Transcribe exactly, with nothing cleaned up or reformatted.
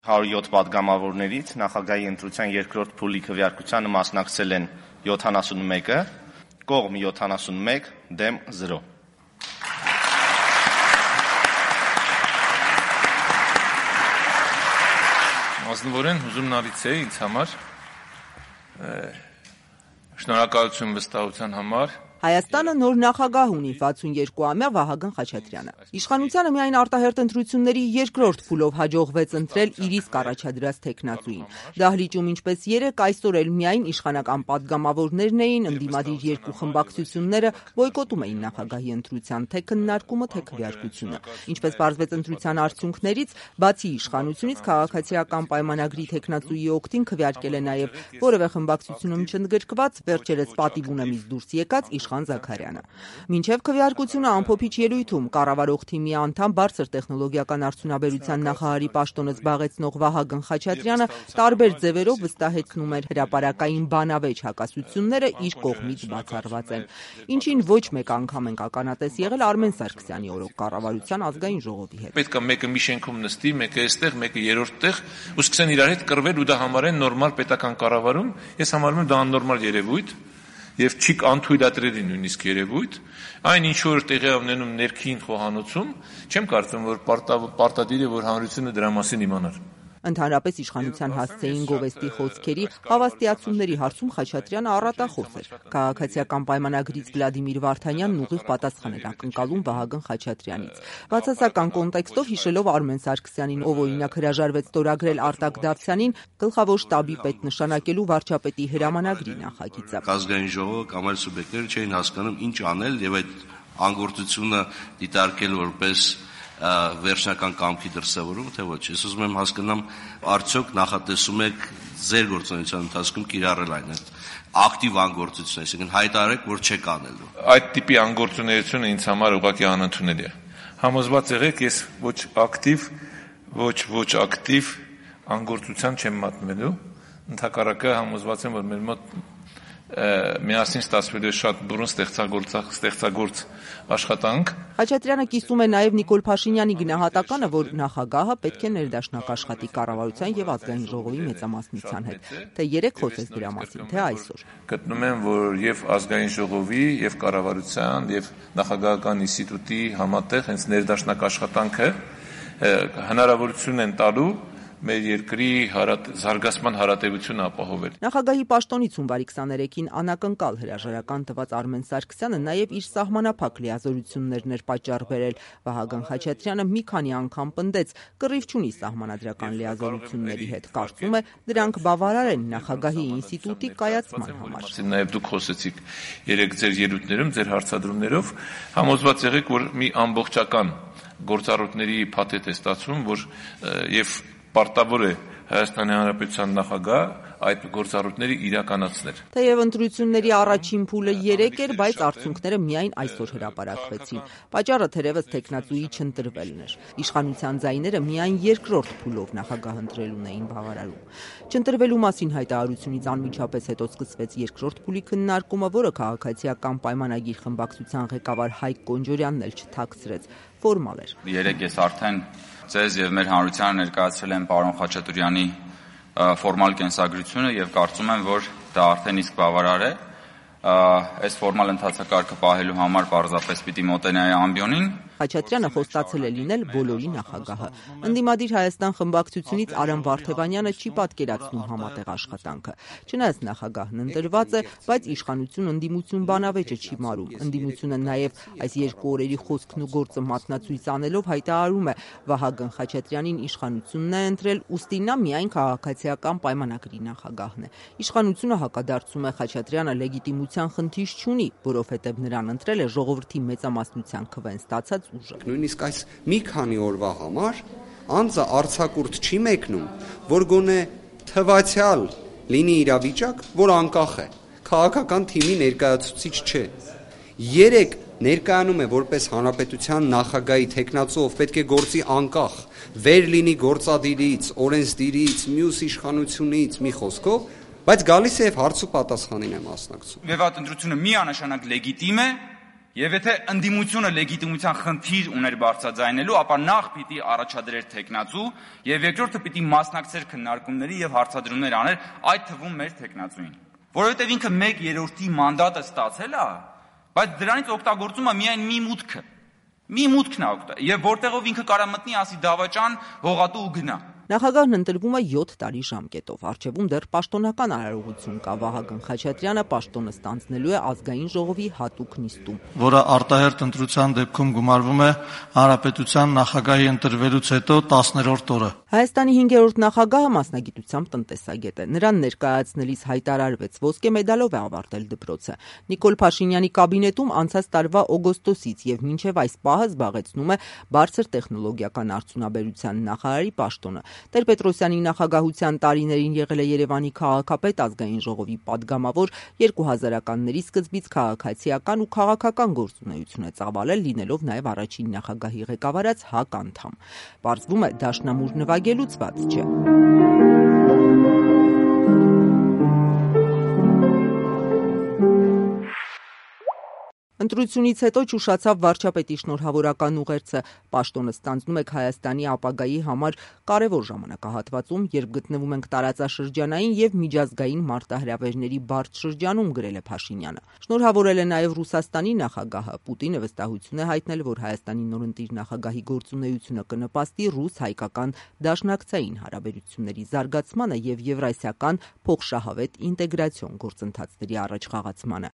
հարյուր յոթ պատգամավորներից նախագահի ընտրության երկրորդ փուլի քվեարկությանը մասնակցել են յոթանասունմեկը, կողմ յոթանասունմեկ, դեմ զրո։ Ազնվորեն հուզում նալից է ինձ համար, շնորհակալություն վստահության համար։ Հայաստանը նոր նախագահ ունի վաթսունյոթ-ամյա Վահագն Խաչատրյանը։ Իշխանությանը միայն արտահերթ ընտրությունների երկրորդ փուլով հաջողվեց ընտրել իր իսկ առաջադրած թեկնածուին։ Դահլիճում ինչպես երեկ, այսօր էլ միայն իշխանական պատգամավորներն էին, ընդդիմադիր երկու խմբակցությունները բոյկոտում էին նախագահի ընտրության թե քննարկումը, թե քվեարկությունը։ Ինչպես պարզվեց ընտրության արդյունքներից, բացի իշխանությունից քաղաքացիական պայմանագրի թեկնածուի օգտին քվեարկել է նաև որևէ խմբակցությունում չընդգրկված, վերջերս պատիվ ունեմից դուրս եկած Իշխան Զաքարյանը։ Մինչև քվեարկությունը ամփոփիչ ելույթում կառավարող թիմի անդամ բարձր տեխնոլոգիական արդյունաբերության նախարարի պաշտոնը զբաղեցնող Վահագն Խաչատրյանը տարբեր ձևերով վստահեցնում էր հրապարակային բանավեճ հակասությունները իր կողմից բացառված են, ինչին ոչ մեկ անգամ ենք ականատես եղել Արմեն Սարգսյանի օրոք կառավարության ազգային ժողովի հետ։ Պետք է մեկը մի շենքում նստի, մեկը այստեղ, մեկը երրորդ տեղ ու սկսեն իրար հետ կռվել ու դա համարեն նորմալ պետական կառավարում։ Ես համարում եմ դա աննորմալ երևույթ եւ չի անթույլատրելի նույնիսկ երևույթ, այն ինչ որ տեղի ունենում ներքին խոհանոցում, չեմ կարծում, որ պարտադիր է, որ հանրությունը դրա մասին իմանար։ Ընդհանրապես իշխանության հասցեին գովեստի խոսքերի հավաստիացումների հարցում Խաչատրյանը առատախոս էր։ Քաղաքացիական պայմանագրից Վլադիմիր Վարդանյանն ուղիղ պատասխան էր ակնկալում Վահագն Խաչատրյանից։ Բացասական կոնտեքստով հիշելով Արմեն Սարգսյանին, ով օրինակ հրաժարվեց ստորագրել Արտակ Դավթյանին գլխավոր շտաբի պետ նշանակելու վարչապետի հրամանագրի նախագիծը։ Ազգային ժողովը կամ այլ սուբյեկտները չէին հասկանում ինչ անել եւ այդ անգործությունը դիտարկել որպես վերջնական կամքի դրսևորում, թե ոչ։ Ես ուզում եմ հասկանամ, արդյոք նախատեսում եք ձեր գործունեության ընթացքում կիրառել այն այդ ակտիվ անգործություն, այսինքն հայտարարեք, որ չեք անելու։ Այդ տիպի անգործունեությունը ինձ համար ուղղակի անընդունելի է։ Համոզված եղեք, ես ոչ ակտիվ, ոչ ոչ ակտիվ անգործության չեմ մատնվելու։ Ընդհակառակը համոզված եմ, որ մեր մոտ միասին ստացվելու է շատ բուրըն ստեղծագործ աշխատանք։ Խաչատրյանը կիսում է նաև Նիկոլ Փաշինյանի գնահատականը, որ նախագահը պետք է ներդաշնակ աշխատի կառավարության եւ ազգային ժողովի մեծամասնության հետ, թե երեք խոսեց դրա մասին, թե այսօր։ Գտնում եմ, որ եւ ազգային ժողովի, եւ կառավարության, եւ նախագահական ինստիտուտի համատեղ հենց ներդաշնակ աշխատանքը հնարավորություն են տալու մեր երկրի զարգացման հարատևությունը ապահովել։ Նախագահի պաշտոնից հունվարի քսաներեքին անակնկալ հրաժարական տված Արմեն Սարգսյանը նաև իր սահմանափակ լիազորություններն էր պատճառ բերել։ Վահագն Խաչատրյանը մի քանի անգամ պնդեց, կռիվ չունի սահմանադրական լիազորությունների հետ, կարծում է դրանք բավարար են նախագահի ինստիտուտի կայացման համար։ Նաև դուք խոսեցիք երեք ձեր ելույթներում, ձեր հարցադրումներով, համոզված եղեք, որ մի ամբողջական գործառույթների փաթեթ է ստացվում, որ եւ պարտավոր է Հայաստանի Հանրապետության նախագահ այդ գործառույթները իրականացնել։ Թեև ընտրությունների առաջին փուլը երեք էր, բայց արդյունքները միայն այսօր հրապարակվեցին։ Պատճառը թերևս թեկնածուի չընտրվելն էր։ Իշխանության ձայները միայն երկրորդ փուլով նախագահ ընտրելուն էին բավարարում։ Չընտրվելու մասին հայտարարությունից անմիջապես հետո սկսվեց երկրորդ փուլի քննարկումը, որը քաղաքացիական պայմանագիր խմբակցության ղեկավար Հայկ Կոնջորյանն էլ չթաքցրեց, ֆորմալ էր։ Երեք ես արդեն ձեզ եւ մեր հանրությանը ներկայացրել եմ պարոն Խաչատուրյանի ֆորմալ կենսագրությունը եւ կարծում եմ, որ դա արդեն իսկ բավարար է։ Այս ֆորմալ ընթացակարգը պահելու համար պարզապես պիտի մոտենայի ամբիոնին։ Խաչատրյանը խոստացել է լինել բոլորի նախագահը։ Ընդդիմադիր Հայաստան խմբակցությունից Արամ Վարդևանյանը չի պատկերացնում համատեղ աշխատանքը։ Չնայած նախագահն ընտրված է, բայց իշխանություն ընդդիմություն բանավեճը չի մարում։ Ընդդիմությունը նաև այս երկու օրերի խոսքն ու գործը մատնացույց անելով հայտարարում է Վահագն Խաչատրյանին իշխանությունն է ընտրել, ուստի նա միայն քաղաքացիական պայմանագրի նախագահն է։ Իշխանությունը հակադարձում է Խաչատրյանը լեգիտիմության խնդիր չունի, որովհետև նրան ընտրել է ժողովրդի մեծամասնության քվեն ստացած ուժը։ Նույնիսկ այս մի քանի օրվա համար անձը արձակուրդ չի մեկնում, որ գոնե թվացյալ լինի իրավիճակ, որ անկախ է, քաղաքական թիմի ներկայացուցիչ չէ։ Երեք ներկայանում է որպես հանրապետության նախագահի թեկնածու, ով պետք է գործի անկախ, վեր լինի գործադիրից, օրենսդիրից, մյուս իշխանությունից, մի խոսքով, բայց գալիս է եւ հարց ու պատասխանին է մասնակցում։ Վեվատ ընտրությունը միանշանակ լեգիտիմ է, Եվ եթե ընդդիմությունը լեգիտիմության խնդիր ուներ բարձրաձայնելու, ապա նախ պիտի առաջադրեր թեկնածու եւ երկրորդը պիտի մասնակցեր քննարկումների եւ հարցադրումներ աներ, այդ թվում մեր թեկնածուին։ Որովհետեւ ինքը մեկ երրորդի մանդատը ստացել է, բայց դրանից օգտագործում է միայն մի մուտքը։ Մի մուտքն է օգտա, եւ որտեղով ինքը կարա մտնի, ասի դավաճան, հողատու ու գնա։ Նախագահն ընտրվում է յոթ տարի ժամկետով։ Առջևում դեռ պաշտոնական արարողություն կա։ Վահագն Խաչատրյանը պաշտոնը ստանձնելու է ազգային ժողովի հատուկ նիստում, որը արտահերթ ընտրության դեպքում գումարվում է հանրապետության նախագահի ընտրվելուց հետո տասներորդ օրը։ Հայաստանի հինգերորդ նախագահը մասնագիտությամբ տնտեսագետ է։ Նրան ներկայացնելիս հայտարարվեց ոսկե մեդալով է ավարտել դպրոցը։ Նիկոլ Փաշինյանի կաբինետում անցած տարվա օգոստոսից եւ մինչեւ այս պահը զբաղեցնում է բարձր տեխնոլոգիական արդյունաբերության նախարարի պաշտոնը։ Տեր-Պետրոսյանի նախագահության տարիներին եղել է Երևանի քաղաքապետ, ազգային ժողովի падգամավոր, երկու հազարականների սկզբից քաղաքացիական ու քաղաքական գործունեություն է ծավալել, լինելով նաև առաջին նախագահի ղեկավարած ՀԱԿ անդամ։ Պարզվում է, դաշնամուր նվագելուց ված չէ։ Ընտրությունից հետո ճուշացավ վարչապետի շնորհավորական ուղերձը։ Պաշտոնը ստանձնում եք Հայաստանի ապագայի համար կարևոր ժամանակահատվածում, երբ գտնվում ենք տարածաշրջանային եւ միջազգային մարտահրավերների բարդ շրջանում, գրել է Փաշինյանը։ Շնորհավորել է նաեւ Ռուսաստանի նախագահը։ Պուտինը վստահություն է հայտնել, որ Հայաստանի նորընտիր նախագահի գործունեությունը կնպաստի ռուս-հայկական դաշնակցային հարաբերությունների զարգացմանը եւ եվրասիական փոխշահավետ ինտեգրացիոն գործընթացների առաջխաղացմանը։